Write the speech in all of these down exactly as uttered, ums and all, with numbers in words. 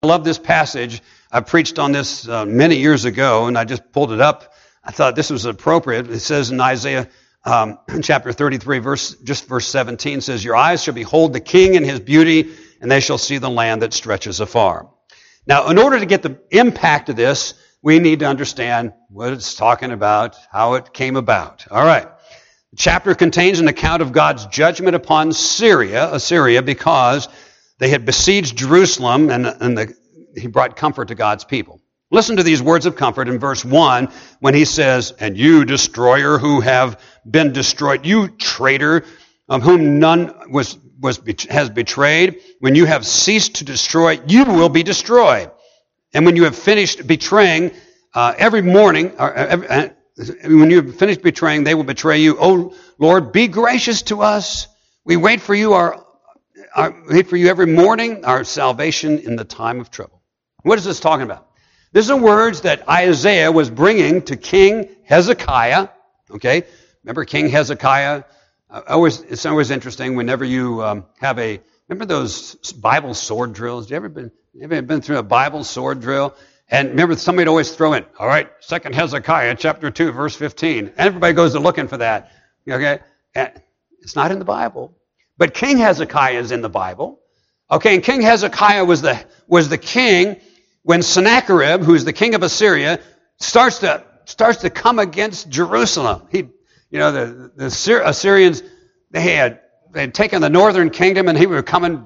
I love this passage. I preached on this uh, many years ago, and I just pulled it up. I thought this was appropriate. It says in Isaiah um, chapter thirty-three, verse just verse seventeen, says, "Your eyes shall behold the King in his beauty, and they shall see the land that stretches afar." Now, in order to get the impact of this, we need to understand what it's talking about, how it came about. All right. The chapter contains an account of God's judgment upon Syria, Assyria, because they had besieged Jerusalem, and, and the, he brought comfort to God's people. Listen to these words of comfort in verse one when he says, "And you, destroyer, who have been destroyed, you traitor, of whom none was, was has betrayed, when you have ceased to destroy, you will be destroyed. And when you have finished betraying, uh, every morning, or every, uh, when you have finished betraying, they will betray you. O Lord, be gracious to us. We wait for you, our, our wait for you every morning, our salvation in the time of trouble." What is this talking about? These are words that Isaiah was bringing to King Hezekiah. Okay, remember King Hezekiah? Uh, always, it's always interesting whenever you um, have a. Remember those Bible sword drills? Have you ever been? You ever been through a Bible sword drill? And remember, somebody'd always throw in, all right, Second Hezekiah, chapter two, verse fifteen. And everybody goes to looking for that. Okay, and it's not in the Bible, but King Hezekiah is in the Bible. Okay, and King Hezekiah was the was the king when Sennacherib, who's the king of Assyria, starts to starts to come against Jerusalem. He, you know, the the Assyrians they had they had taken the northern kingdom, and he were coming,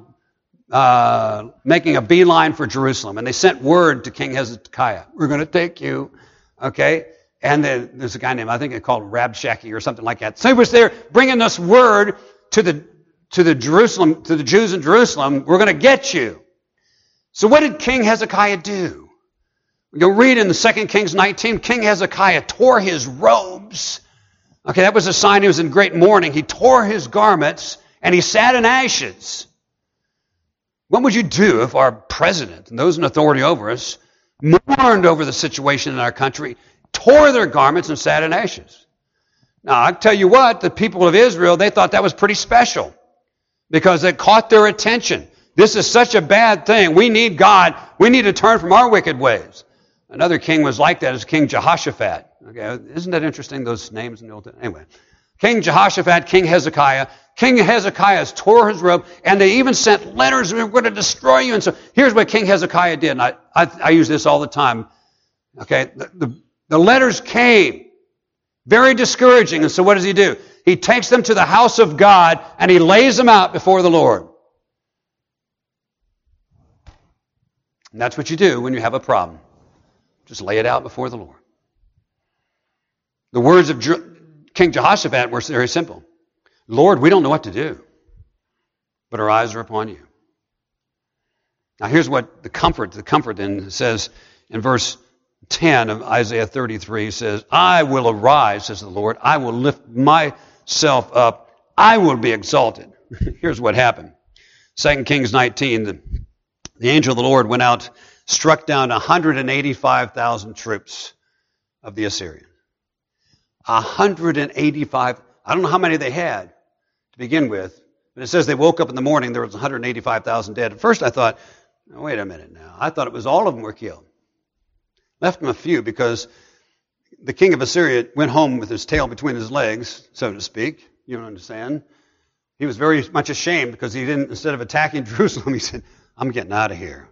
uh, making a beeline for Jerusalem. And they sent word to King Hezekiah, "We're going to take you." Okay, and then there's a guy named I think they called Rabshakeh or something like that. So he was there bringing this word to the to the Jerusalem to the Jews in Jerusalem. "We're going to get you." So what did King Hezekiah do? You'll read in the Second Kings nineteen, King Hezekiah tore his robes. Okay, that was a sign he was in great mourning. He tore his garments and he sat in ashes. What would you do if our president and those in authority over us mourned over the situation in our country, tore their garments and sat in ashes? Now, I'll tell you what, the people of Israel, they thought that was pretty special because it caught their attention. This is such a bad thing. We need God. We need to turn from our wicked ways. Another king was like that, is King Jehoshaphat. Okay, isn't that interesting, those names in the Old Testament? Anyway, King Jehoshaphat, King Hezekiah. King Hezekiah tore his robe, and they even sent letters, "We're going to destroy you." And so here's what King Hezekiah did, and I, I, I use this all the time. Okay, the, the, the letters came, very discouraging, and so what does he do? He takes them to the house of God, and he lays them out before the Lord. And that's what you do when you have a problem. Just lay it out before the Lord. The words of Je- King Jehoshaphat were very simple. "Lord, we don't know what to do, but our eyes are upon you." Now here's what the comfort, the comfort then says in verse ten of Isaiah thirty-three says, "I will arise," says the Lord. "I will lift myself up. I will be exalted." Here's what happened. Second Kings nineteen, the The angel of the Lord went out, struck down one hundred eighty-five thousand troops of the Assyrians. one hundred eighty-five, I don't know how many they had to begin with, but it says they woke up in the morning, there was one hundred eighty-five thousand dead. At first I thought, oh, wait a minute now. I thought it was all of them were killed. Left them a few because the king of Assyria went home with his tail between his legs, so to speak. You don't understand? He was very much ashamed because he didn't, instead of attacking Jerusalem, he said, "I'm getting out of here."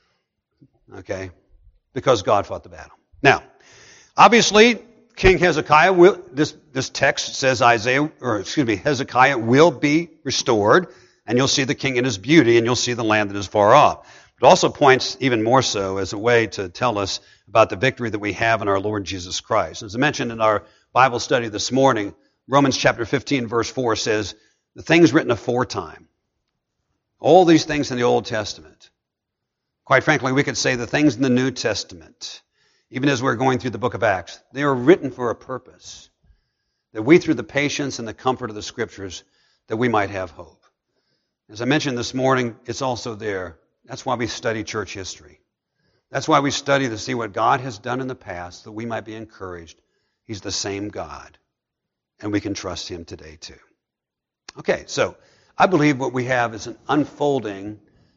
Okay? Because God fought the battle. Now, obviously, King Hezekiah will, this, this text says Isaiah, or excuse me, Hezekiah will be restored, and you'll see the king in his beauty, and you'll see the land that is far off. It also points even more so as a way to tell us about the victory that we have in our Lord Jesus Christ. As I mentioned in our Bible study this morning, Romans chapter fifteen, verse four says, the things written aforetime, all these things in the Old Testament. Quite frankly, we could say the things in the New Testament, even as we're going through the book of Acts, they are written for a purpose, that we, through the patience and the comfort of the Scriptures, that we might have hope. As I mentioned this morning, it's also there. That's why we study church history. That's why we study to see what God has done in the past, that we might be encouraged. He's the same God, and we can trust Him today too. Okay, so I believe what we have is an unfolding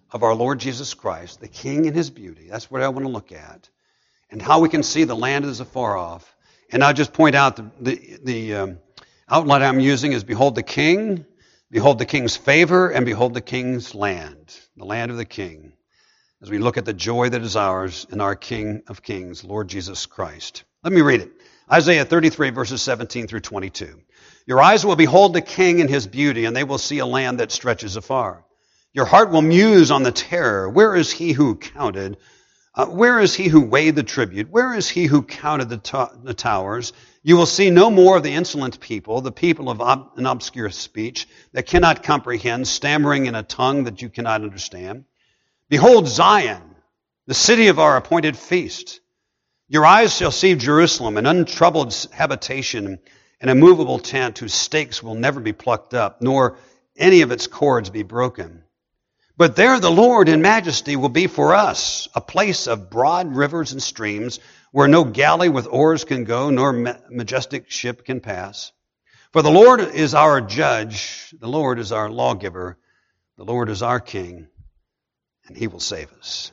of our Lord Jesus Christ, the King in his beauty. That's what I want to look at. And how we can see the land as afar off. And I'll just point out the, the, the um, outline I'm using is behold the King, behold the King's favor, and behold the King's land, the land of the King, as we look at the joy that is ours in our King of Kings, Lord Jesus Christ. Let me read it. Isaiah thirty-three, verses seventeen through twenty-two. Your eyes will behold the King in his beauty, and they will see a land that stretches afar. Your heart will muse on the terror. Where is he who counted? Uh, where is he who weighed the tribute? Where is he who counted the, to- the towers? You will see no more of the insolent people, the people of ob- an obscure speech that cannot comprehend, stammering in a tongue that you cannot understand. Behold Zion, the city of our appointed feast. Your eyes shall see Jerusalem, an untroubled habitation, an immovable tent whose stakes will never be plucked up, nor any of its cords be broken. But there the Lord in majesty will be for us, a place of broad rivers and streams, where no galley with oars can go, nor majestic ship can pass. For the Lord is our judge, the Lord is our lawgiver, the Lord is our king, and he will save us.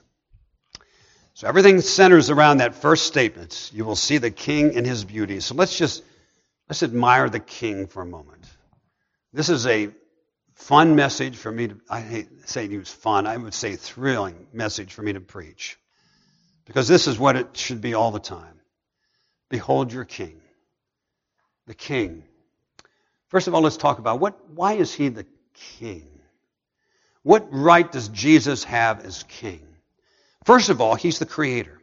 So everything centers around that first statement. You will see the King in his beauty. So let's just, let's admire the King for a moment. This is a fun message for me to, I hate saying it was fun, I would say thrilling message for me to preach. Because this is what it should be all the time. Behold your King. The King. First of all, let's talk about what, why is he the King? What right does Jesus have as King? First of all, he's the creator.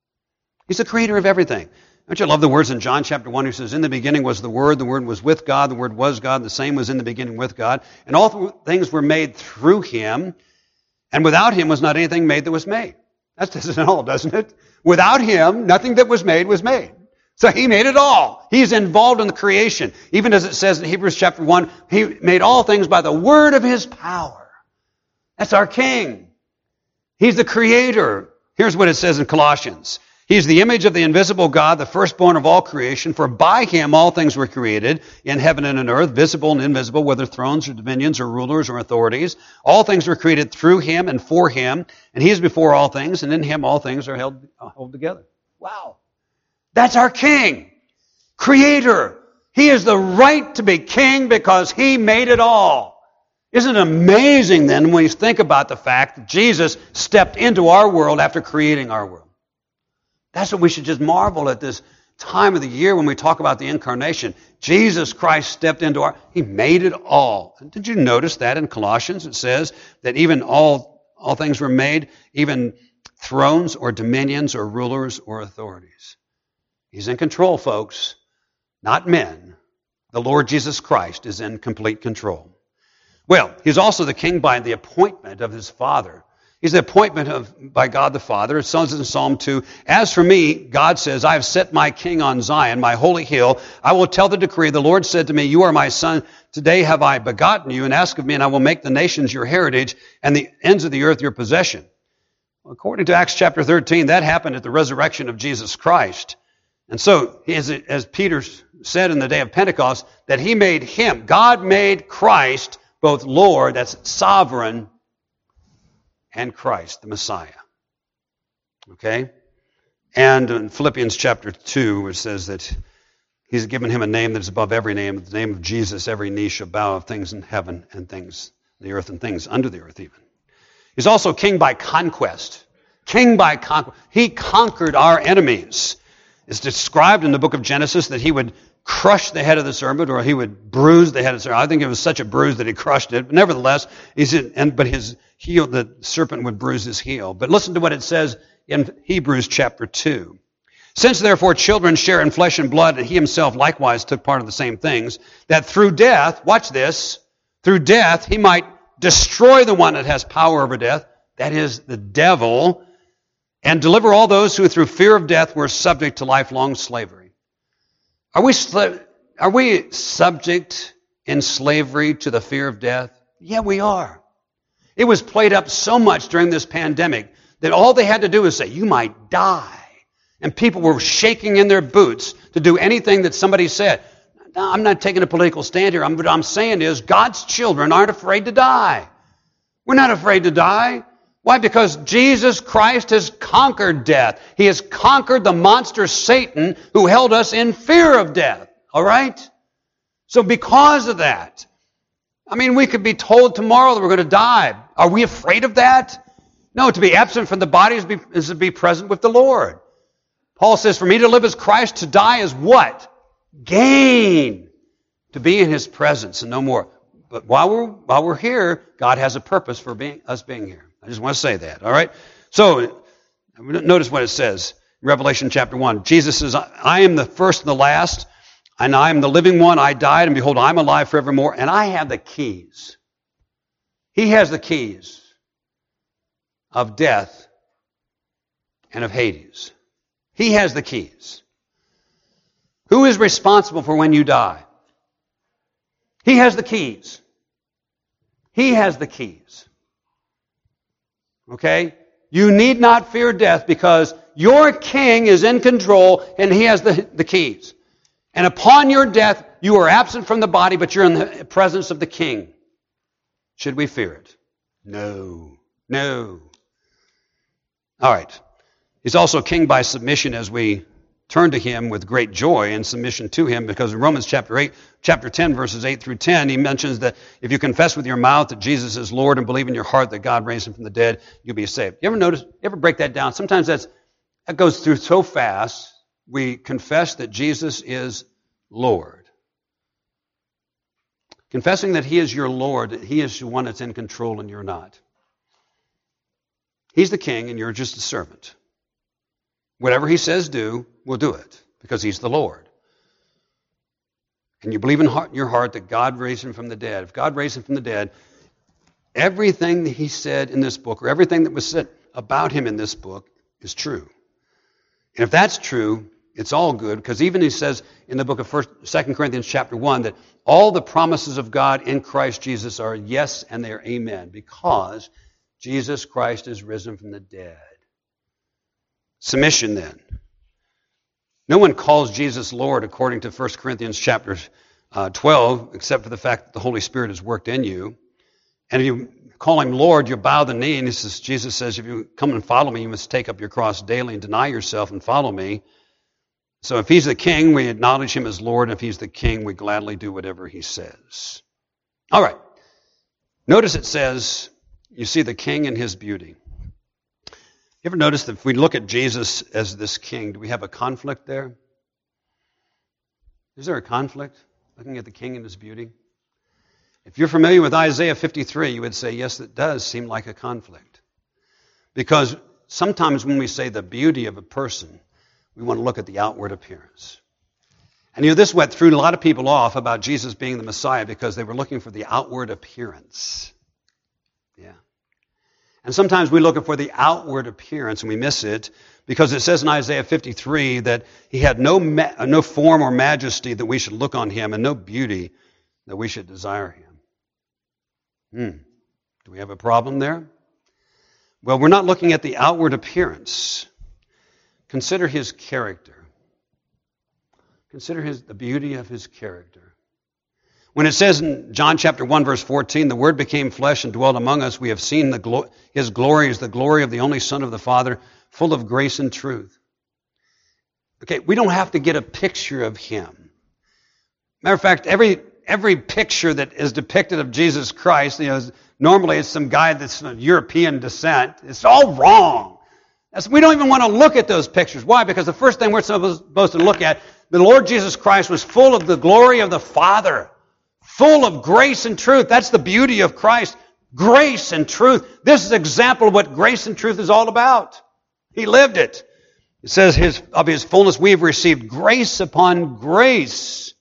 He's the creator of everything. Don't you love the words in John chapter one? He says, in the beginning was the Word, the Word was with God, the Word was God, the same was in the beginning with God. And all th- things were made through him, and without him was not anything made that was made. That says it all, doesn't it? Without him, nothing that was made was made. So he made it all. He's involved in the creation. Even as it says in Hebrews chapter one, he made all things by the word of his power. That's our King. He's the creator. Here's what it says in Colossians. He's the image of the invisible God, the firstborn of all creation. For by him all things were created, in heaven and on earth, visible and invisible, whether thrones or dominions or rulers or authorities. All things were created through him and for him. And he is before all things, and in him all things are held, held together. Wow. That's our King. Creator. He has the right to be king because he made it all. Isn't it amazing then when you think about the fact that Jesus stepped into our world after creating our world? That's what we should just marvel at this time of the year when we talk about the incarnation. Jesus Christ stepped into our, he made it all. And did you notice that in Colossians? It says that even all, all things were made, even thrones or dominions or rulers or authorities. He's in control, folks, not men. The Lord Jesus Christ is in complete control. Well, he's also the King by the appointment of his Father. He's the appointment of by God the Father. It says in Psalm two, as for me, God says, I have set my King on Zion, my holy hill. I will tell the decree. The Lord said to me, you are my son. Today have I begotten you, and ask of me, and I will make the nations your heritage and the ends of the earth your possession. Well, according to Acts chapter thirteen, that happened at the resurrection of Jesus Christ. And so, as, as Peter said in the day of Pentecost, that he made him, God made Christ, both Lord, that's sovereign, and Christ, the Messiah. Okay? And in Philippians chapter two, it says that he's given him a name that is above every name. The name of Jesus, every knee shall bow of things in heaven and things, the earth and things under the earth even. He's also king by conquest. King by conquest. He conquered our enemies. It's described in the book of Genesis that he would crush the head of the serpent, or he would bruise the head of the serpent. I think it was such a bruise that he crushed it. But nevertheless, he said, and but his heel, the serpent would bruise his heel. But listen to what it says in Hebrews chapter two. Since therefore children share in flesh and blood, and he himself likewise took part of the same things, that through death, watch this, through death he might destroy the one that has power over death, that is the devil, and deliver all those who through fear of death were subject to lifelong slavery. Are we sla- are we subject in slavery to the fear of death? Yeah, we are. It was played up so much during this pandemic that all they had to do was say, you might die. And people were shaking in their boots to do anything that somebody said. Now, I'm not taking a political stand here. I'm, what I'm saying is God's children aren't afraid to die. We're not afraid to die. Why? Because Jesus Christ has conquered death. He has conquered the monster Satan who held us in fear of death. All right? So because of that, I mean, we could be told tomorrow that we're going to die. Are we afraid of that? No, to be absent from the body is, be, is to be present with the Lord. Paul says, for me to live is Christ, to die is what? Gain. To be in His presence and no more. But while we're, while we're here, God has a purpose for being, us being here. I just want to say that, all right? So, notice what it says. Revelation chapter one. Jesus says, I am the first and the last, and I am the living one. I died, and behold, I'm alive forevermore, and I have the keys. He has the keys of death and of Hades. He has the keys. Who is responsible for when you die? He has the keys. He has the keys. Okay? You need not fear death because your king is in control and he has the, the keys. And upon your death, you are absent from the body, but you're in the presence of the king. Should we fear it? No. No. All right. He's also king by submission as we turn to him with great joy and submission to him, because in Romans chapter eight, chapter ten, verses eight through ten, he mentions that if you confess with your mouth that Jesus is Lord and believe in your heart that God raised him from the dead, you'll be saved. You ever notice, you ever break that down? Sometimes that's, that goes through so fast. We confess that Jesus is Lord. Confessing that he is your Lord, that he is the one that's in control and you're not. He's the king and you're just a servant. Whatever he says do, we'll do it because he's the Lord. And you believe in heart, your heart that God raised him from the dead. If God raised him from the dead, everything that he said in this book, or everything that was said about him in this book, is true. And if that's true, it's all good, because even he says in the book of First, Second Corinthians chapter one that all the promises of God in Christ Jesus are yes and they are amen, because Jesus Christ is risen from the dead. Submission then. No one calls Jesus Lord according to First Corinthians chapter uh, twelve, except for the fact that the Holy Spirit has worked in you. And if you call him Lord, you bow the knee, and he says, Jesus says, if you come and follow me, you must take up your cross daily and deny yourself and follow me. So if he's the king, we acknowledge him as Lord. And if he's the king, we gladly do whatever he says. All right. Notice it says, you see the king and his beauty. You ever notice that if we look at Jesus as this king, do we have a conflict there? Is there a conflict looking at the king and his beauty? If you're familiar with Isaiah fifty-three, you would say, yes, it does seem like a conflict. Because sometimes when we say the beauty of a person, we want to look at the outward appearance. And you know, this went threw a lot of people off about Jesus being the Messiah because they were looking for the outward appearance. Yeah. And sometimes we look for the outward appearance and we miss it because it says in Isaiah fifty-three that he had no ma- no form or majesty that we should look on him and no beauty that we should desire him. Hmm. Do we have a problem there? Well, we're not looking at the outward appearance. Consider his character. Consider his, the beauty of his character. When it says in John chapter one, verse fourteen, the Word became flesh and dwelt among us, we have seen the glo- his glory is the glory of the only Son of the Father, full of grace and truth. Okay, we don't have to get a picture of him. Matter of fact, every every picture that is depicted of Jesus Christ, you know, normally it's some guy that's of European descent. It's all wrong. That's, we don't even want to look at those pictures. Why? Because the first thing we're supposed to look at, the Lord Jesus Christ was full of the glory of the Father. Full of grace and truth. That's the beauty of Christ. Grace and truth. This is an example of what grace and truth is all about. He lived it. It says his, of his fullness we have received grace upon grace.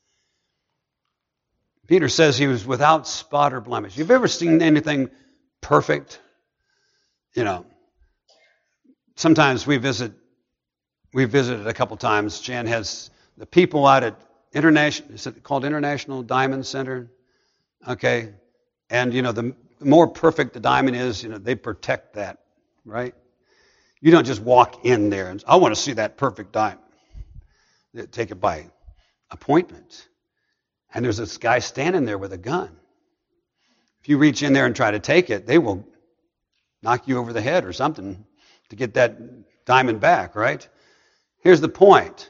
Peter says he was without spot or blemish. You've ever seen anything perfect? You know, sometimes we visit, we visited a couple times. Jan has the people out at International, is it called International Diamond Center? Okay. And, you know, the more perfect the diamond is, you know, they protect that, right? You don't just walk in there and, I want to see that perfect diamond. They take it by appointment. And there's this guy standing there with a gun. If you reach in there and try to take it, they will knock you over the head or something to get that diamond back, right? Here's the point.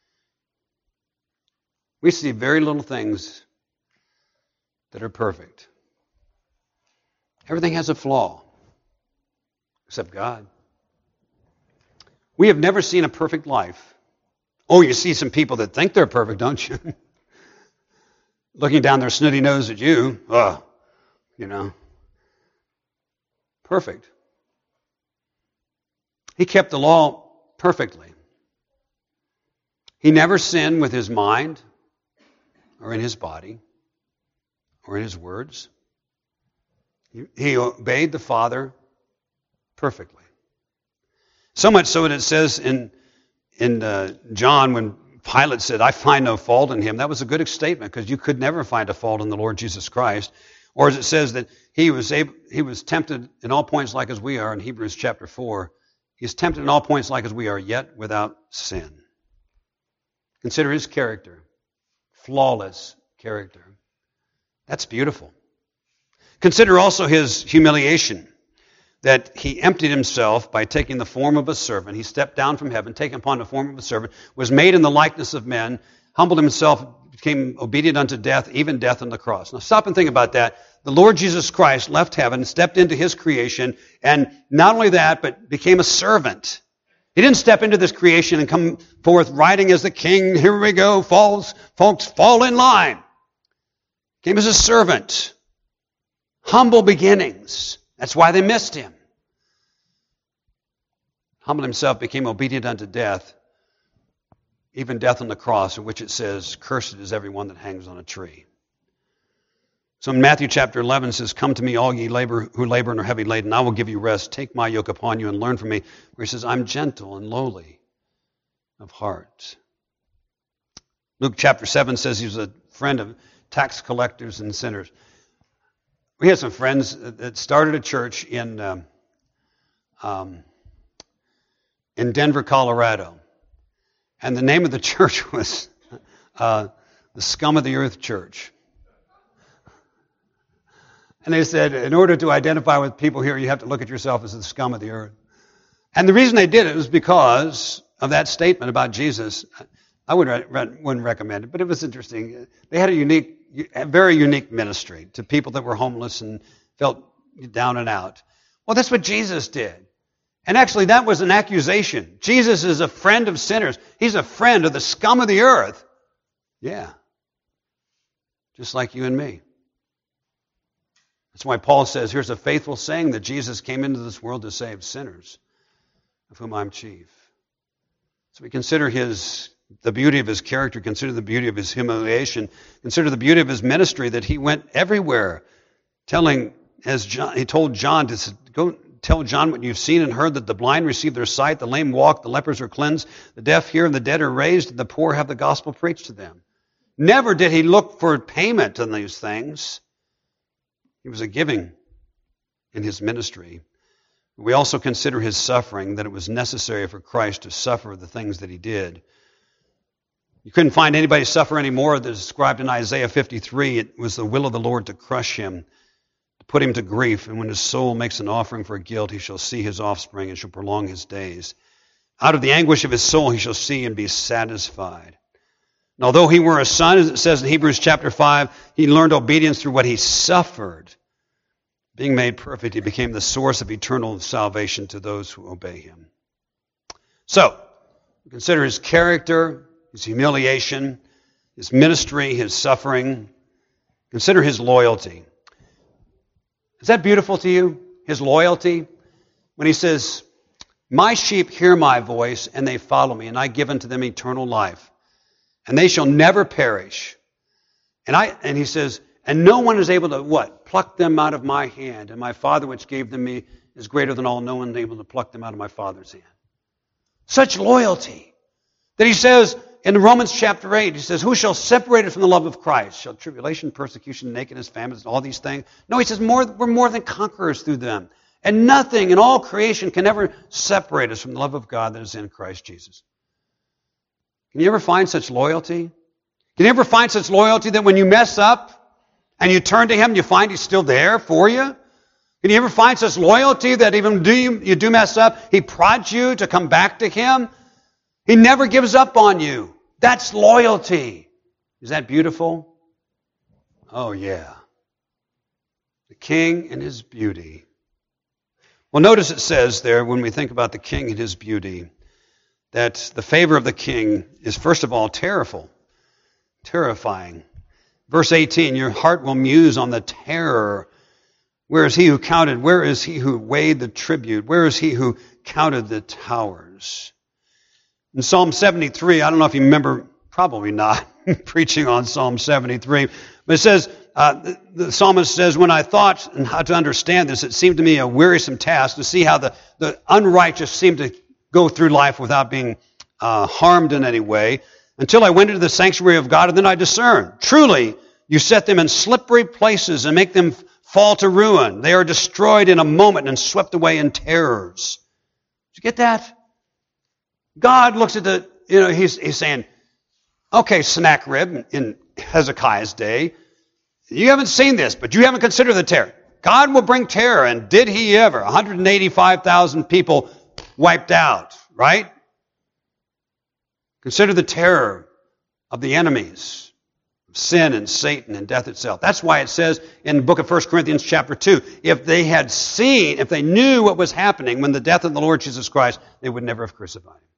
We see very little things that are perfect. Everything has a flaw, except God. We have never seen a perfect life. Oh, you see some people that think they're perfect, don't you? Looking down their snooty nose at you. Oh, you know. Perfect. He kept the law perfectly. He never sinned with his mind or in his body or in his words. He, he obeyed the Father perfectly. So much so that it says in, in uh, John when Pilate said, I find no fault in him. That was a good statement because you could never find a fault in the Lord Jesus Christ. Or as it says that he was able, he was tempted in all points like as we are in Hebrews chapter four. He is tempted in all points like as we are, yet without sin. Consider his character. Flawless character. That's beautiful. Consider also his humiliation, that he emptied himself by taking the form of a servant. He stepped down from heaven, taking upon the form of a servant, was made in the likeness of men, humbled himself, became obedient unto death, even death on the cross. Now stop and think about that. The Lord Jesus Christ left heaven, stepped into his creation, and not only that, but became a servant. He didn't step into this creation and come forth riding as the king. Here we go, falls, folks, fall in line. Came as a servant. Humble beginnings. That's why they missed him. Humbled himself, became obedient unto death, even death on the cross, in which it says, cursed is everyone that hangs on a tree. So in Matthew chapter eleven it says, come to me, all ye labor who labor and are heavy laden, I will give you rest. Take my yoke upon you and learn from me. Where he says, I'm gentle and lowly of heart. Luke chapter seven says he was a friend of tax collectors and sinners. We had some friends that started a church in um, um, in Denver, Colorado. And the name of the church was uh, the Scum of the Earth Church. And they said, in order to identify with people here, you have to look at yourself as the scum of the earth. And the reason they did it was because of that statement about Jesus. I wouldn't, wouldn't recommend it, but it was interesting. They had a unique, a very unique ministry to people that were homeless and felt down and out. Well, that's what Jesus did. And actually, that was an accusation. Jesus is a friend of sinners. He's a friend of the scum of the earth. Yeah. Just like you and me. That's why Paul says, here's a faithful saying that Jesus came into this world to save sinners, of whom I'm chief. So we consider his the beauty of his character, consider the beauty of his humiliation, consider the beauty of his ministry, that he went everywhere telling, as John, he told John to go tell John what you've seen and heard, that the blind receive their sight, the lame walk, the lepers are cleansed, the deaf hear, and the dead are raised, and the poor have the gospel preached to them. Never did he look for payment in these things. He was a giving in his ministry. We also consider his suffering, that it was necessary for Christ to suffer the things that he did. You couldn't find anybody suffer any more than described in Isaiah fifty-three. It was the will of the Lord to crush him, to put him to grief. And when his soul makes an offering for guilt, he shall see his offspring and shall prolong his days. Out of the anguish of his soul he shall see and be satisfied. And although he were a son, as it says in Hebrews chapter five, he learned obedience through what he suffered. Being made perfect, he became the source of eternal salvation to those who obey him. So, consider his character, his humiliation, his ministry, his suffering. Consider his loyalty. Is that beautiful to you? His loyalty? When he says, my sheep hear my voice, and they follow me, and I give unto them eternal life. And they shall never perish. And I and he says, and no one is able to, what? Pluck them out of my hand. And my Father which gave them me is greater than all. No one is able to pluck them out of my Father's hand. Such loyalty. That he says in Romans chapter eight, he says, who shall separate us from the love of Christ? Shall tribulation, persecution, nakedness, famines, all these things? No, he says, more, we're more than conquerors through them. And nothing in all creation can ever separate us from the love of God that is in Christ Jesus. Can you ever find such loyalty? Can you ever find such loyalty that when you mess up and you turn to him, you find he's still there for you? Can you ever find such loyalty that even do you, you do mess up, He prods you to come back to Him? He never gives up on you. That's loyalty. Is that beautiful? Oh, yeah. The King and His beauty. Well, notice it says there, when we think about the King and His beauty, that the favor of the King is, first of all, terrible, terrifying. Verse eighteen, your heart will muse on the terror. Where is He who counted? Where is He who weighed the tribute? Where is He who counted the towers? In Psalm seventy-three, I don't know if you remember, probably not, preaching on Psalm seventy-three, but it says, uh, the, the psalmist says, when I thought and how to understand this, it seemed to me a wearisome task to see how the, the unrighteous seem to go through life without being uh, harmed in any way, until I went into the sanctuary of God, and then I discerned. Truly, you set them in slippery places and make them fall to ruin. They are destroyed in a moment and swept away in terrors. Did you get that? God looks at the, you know, he's, he's saying, okay, Sennacherib in Hezekiah's day, you haven't seen this, but you haven't considered the terror. God will bring terror, and did He ever? one hundred eighty-five thousand people wiped out, right? Consider the terror of the enemies, of sin and Satan and death itself. That's why it says in the book of First Corinthians chapter two, if they had seen, if they knew what was happening when the death of the Lord Jesus Christ, they would never have crucified Him.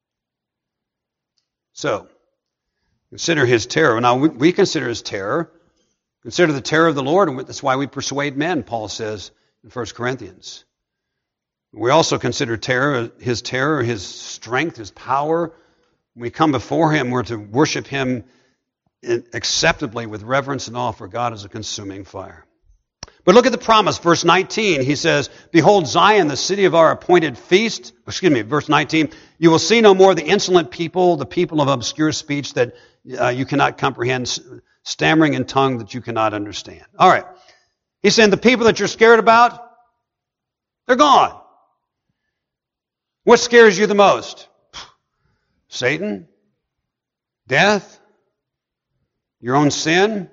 So, consider His terror. Now, we, we consider His terror. Consider the terror of the Lord, and that's why we persuade men, Paul says in First Corinthians. We also consider terror, His terror, His strength, His power. When we come before Him, we're to worship Him acceptably with reverence and awe, for God is a consuming fire. But look at the promise, verse nineteen. He says, behold, Zion, the city of our appointed feast. Excuse me, verse nineteen. You will see no more the insolent people, the people of obscure speech that uh, you cannot comprehend, stammering in tongue that you cannot understand. All right. He's saying the people that you're scared about, they're gone. What scares you the most? Satan? Death? Your own sin?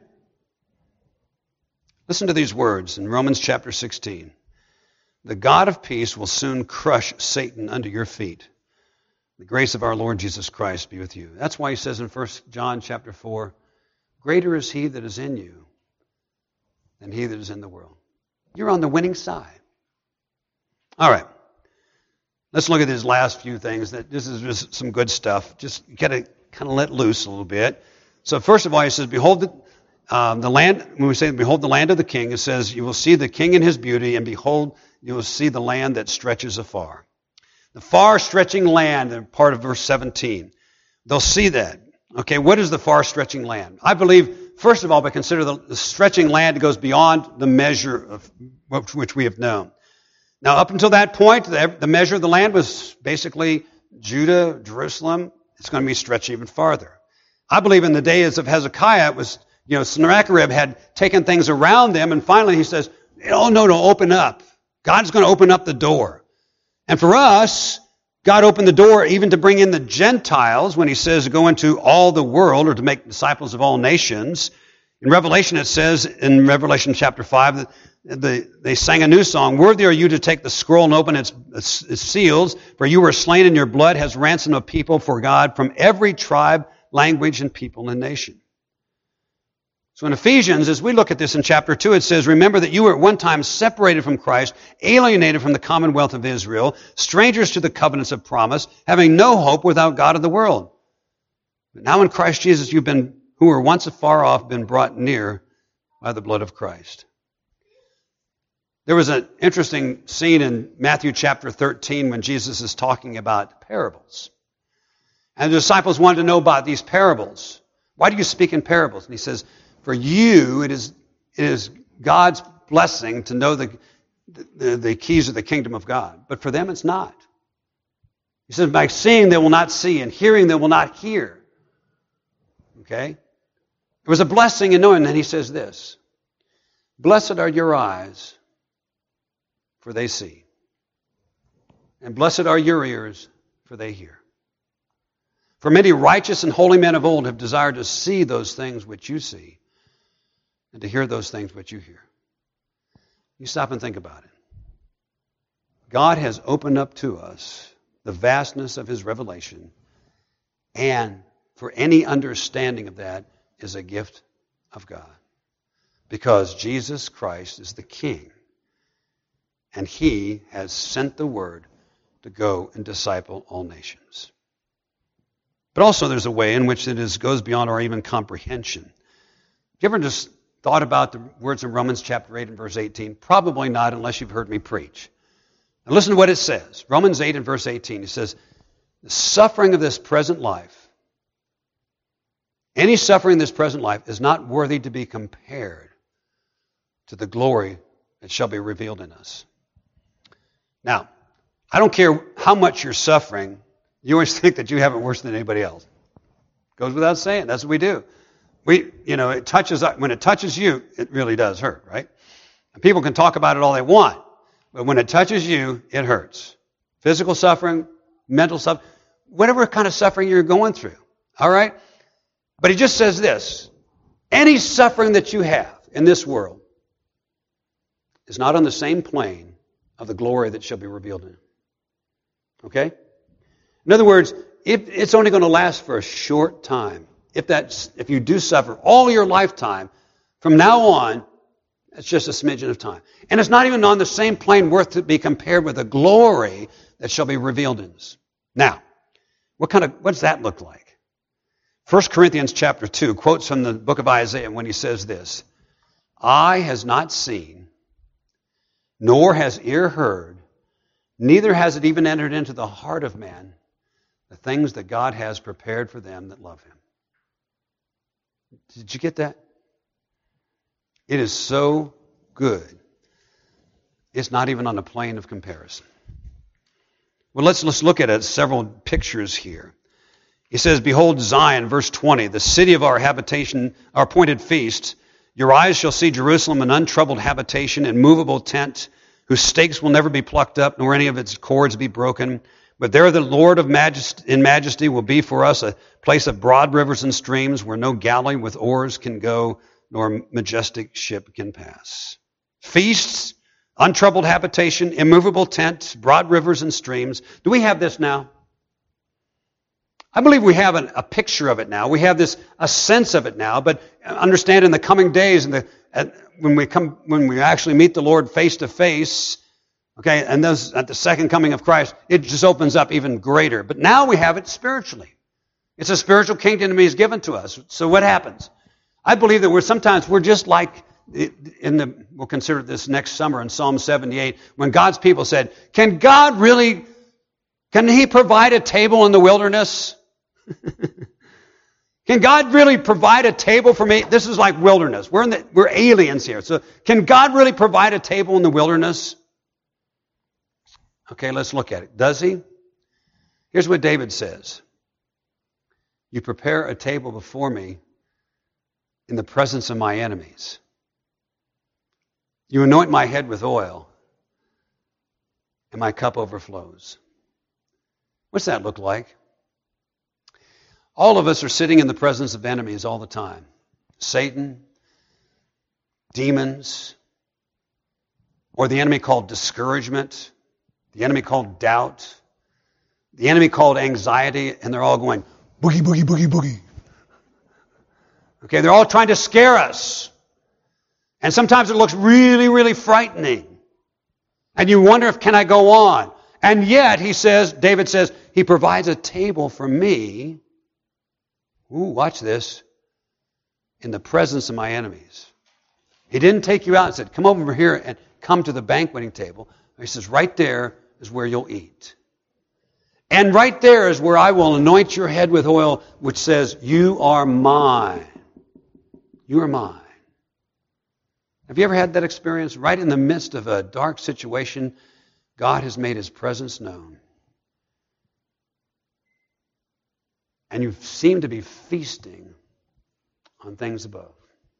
Listen to these words in Romans chapter sixteen. The God of peace will soon crush Satan under your feet. The grace of our Lord Jesus Christ be with you. That's why he says in First John chapter four, greater is He that is in you than he that is in the world. You're on the winning side. All right. Let's look at these last few things. That this is just some good stuff. Just got to kind of let loose a little bit. So first of all, he says, behold the, um, the land, when we say, behold the land of the king, it says, you will see the king in his beauty, and behold, you will see the land that stretches afar. The far stretching land, part of verse seventeen. They'll see that. Okay, what is the far stretching land? I believe, first of all, we consider the, the stretching land goes beyond the measure of which we have known. Now, up until that point, the, the measure of the land was basically Judah, Jerusalem. It's going to be stretched even farther. I believe in the days of Hezekiah, it was, you know, Sennacherib had taken things around them, and finally he says, oh, no, no, open up. God's going to open up the door. And for us, God opened the door even to bring in the Gentiles when He says go into all the world, or to make disciples of all nations. In Revelation it says, in Revelation chapter five, that the, they sang a new song, worthy are you to take the scroll and open its, its, its seals, for you were slain and your blood has ransomed a people for God from every tribe, language, and people and nation. So in Ephesians, as we look at this in chapter two, it says, remember that you were at one time separated from Christ, alienated from the commonwealth of Israel, strangers to the covenants of promise, having no hope without God of the world. But now in Christ Jesus, you've been, who were once afar off, been brought near by the blood of Christ. There was an interesting scene in Matthew chapter thirteen when Jesus is talking about parables. And the disciples wanted to know about these parables. Why do you speak in parables? And He says, for you, it is, it is God's blessing to know the, the, the keys of the kingdom of God. But for them, it's not. He says, by seeing they will not see, and hearing they will not hear. Okay? It was a blessing in knowing. And then He says this, blessed are your eyes, for they see. And blessed are your ears, for they hear. For many righteous and holy men of old have desired to see those things which you see, and to hear those things which you hear. You stop and think about it. God has opened up to us the vastness of his revelation, and for any understanding of that is a gift of God. Because Jesus Christ is the King, and he has sent the word to go and disciple all nations. But also there's a way in which it is, goes beyond our even comprehension. Have you ever just thought about the words in Romans chapter eight and verse eighteen? Probably not unless you've heard me preach. Now listen to what it says. Romans eight and verse eighteen. It says, the suffering of this present life, any suffering in this present life is not worthy to be compared to the glory that shall be revealed in us. Now, I don't care how much you're suffering, you always think that you have it worse than anybody else. Goes without saying. That's what we do. We, you know, it touches, when it touches you, it really does hurt, right? And people can talk about it all they want, but when it touches you, it hurts. Physical suffering, mental suffering, whatever kind of suffering you're going through, all right? But he just says this, any suffering that you have in this world is not on the same plane of the glory that shall be revealed in it. Okay? In other words, if it's only going to last for a short time. If that's if you do suffer all your lifetime, from now on, it's just a smidgen of time. And it's not even on the same plane worth to be compared with the glory that shall be revealed in us. Now, what kind of what does that look like? First Corinthians chapter two quotes from the book of Isaiah when he says this, eye has not seen, nor has ear heard, neither has it even entered into the heart of man, the things that God has prepared for them that love him. Did you get that? It is so good. It's not even on a plane of comparison. Well, let's, let's look at it, several pictures here. He says, behold Zion, verse twenty, the city of our habitation, our appointed feast. Your eyes shall see Jerusalem, an untroubled habitation, immovable tent, whose stakes will never be plucked up, nor any of its cords be broken. But there the Lord of majesty, in majesty will be for us a place of broad rivers and streams, where no galley with oars can go, nor majestic ship can pass. Feasts, untroubled habitation, immovable tent, broad rivers and streams. Do we have this now? I believe we have an, a picture of it now. We have this a sense of it now. But understand, in the coming days, and when we come, when we actually meet the Lord face to face, okay, and those at the second coming of Christ, it just opens up even greater. But now we have it spiritually. It's a spiritual kingdom He's given to us. So what happens? I believe that we're sometimes we're just like in the we'll consider this next summer in Psalm seventy-eight, when God's people said, "Can God really? Can He provide a table in the wilderness?" Can God really provide a table for me? This is like wilderness. We're in the, we're aliens here. So can God really provide a table in the wilderness? Okay, let's look at it. Does He? Here's what David says. You prepare a table before me in the presence of my enemies. You anoint my head with oil, and my cup overflows. What's that look like? All of us are sitting in the presence of enemies all the time. Satan, demons, or the enemy called discouragement, the enemy called doubt, the enemy called anxiety, and they're all going, boogie, boogie, boogie, boogie. Okay, they're all trying to scare us. And sometimes it looks really, really frightening. And you wonder if, can I go on? And yet, he says, David says, He provides a table for me. Ooh, watch this. In the presence of my enemies. He didn't take you out and said, come over here and come to the banqueting table. He says, right there is where you'll eat. And right there is where I will anoint your head with oil, which says, you are mine. You are mine. Have you ever had that experience? Right in the midst of a dark situation, God has made His presence known. And you seem to be feasting on things above.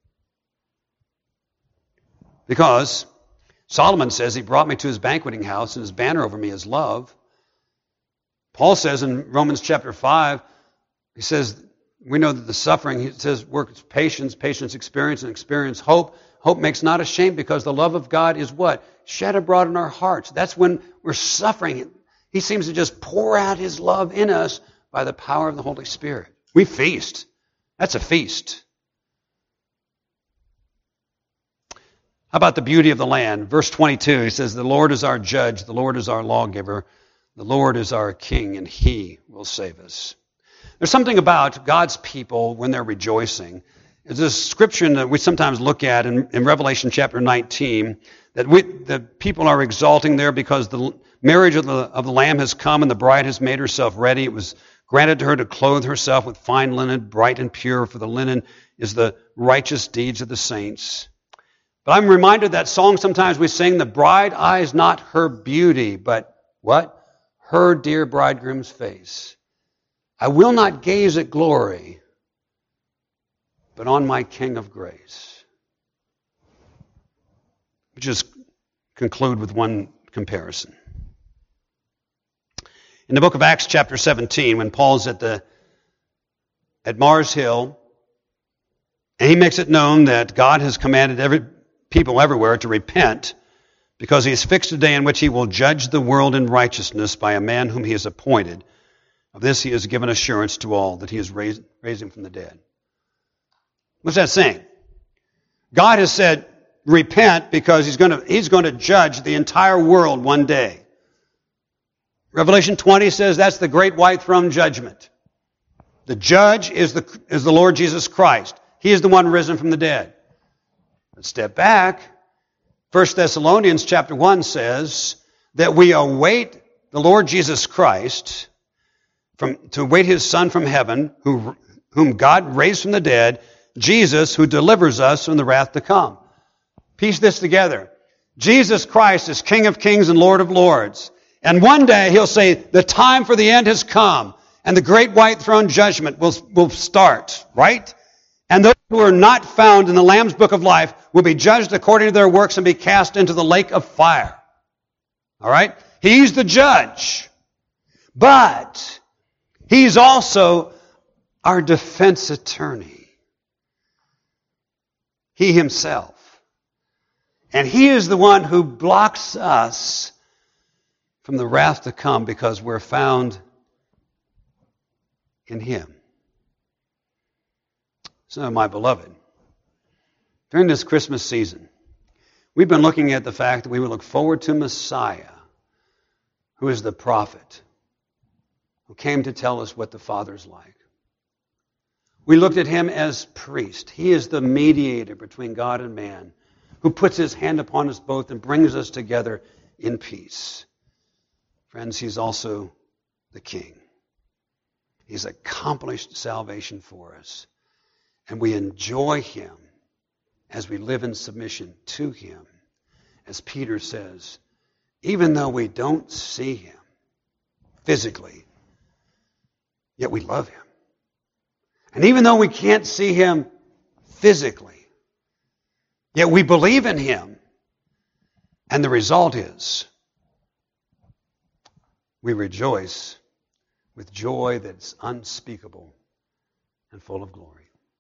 Because Solomon says, He brought me to His banqueting house, and His banner over me is love. Paul says in Romans chapter five, he says, we know that the suffering, he says, works patience, patience experience, and experience hope. hope makes not ashamed, because the love of God is what? Shed abroad in our hearts. That's when we're suffering. He seems to just pour out his love in us by the power of the Holy Spirit. We feast. That's a feast. How about the beauty of the land? Verse twenty-two, he says, the Lord is our judge, the Lord is our lawgiver, the Lord is our king, and he will save us. There's something about God's people when they're rejoicing. There's a scripture that we sometimes look at in, in Revelation chapter nineteen, that we, the people are exalting there because the marriage of the, of the Lamb has come and the bride has made herself ready. It was granted to her to clothe herself with fine linen, bright and pure, for the linen is the righteous deeds of the saints. But I'm reminded that song sometimes we sing, the bride eyes not her beauty, but what? Her dear bridegroom's face. I will not gaze at glory, but on my King of grace. We'll just conclude with one comparison. In the book of Acts chapter seventeen, when Paul's at the at Mars Hill, and he makes it known that God has commanded every people everywhere to repent, because he has fixed a day in which he will judge the world in righteousness by a man whom he has appointed. Of this he has given assurance to all, that he is raised, raised him from the dead. What's that saying? God has said, repent, because he's going to, he's going to judge the entire world one day. Revelation twenty says that's the great white throne judgment. The judge is the, is the Lord Jesus Christ. He is the one risen from the dead. Let's step back. First Thessalonians chapter one says that we await the Lord Jesus Christ from, to await his Son from heaven, who, whom God raised from the dead, Jesus, who delivers us from the wrath to come. Piece this together. Jesus Christ is King of kings and Lord of lords. And one day he'll say, the time for the end has come, and the great white throne judgment will, will start, right? And those who are not found in the Lamb's book of life will be judged according to their works and be cast into the lake of fire. All right? He's the judge. But he's also our defense attorney. He himself. And he is the one who blocks us from the wrath to come, because we're found in him. So, my beloved, during this Christmas season, we've been looking at the fact that we will look forward to Messiah, who is the prophet, who came to tell us what the Father's like. We looked at him as priest. He is the mediator between God and man, who puts his hand upon us both and brings us together in peace. Friends, he's also the King. He's accomplished salvation for us. And we enjoy him as we live in submission to him. As Peter says, even though we don't see him physically, yet we love him. And even though we can't see him physically, yet we believe in him. And the result is, we rejoice with joy that's unspeakable and full of glory.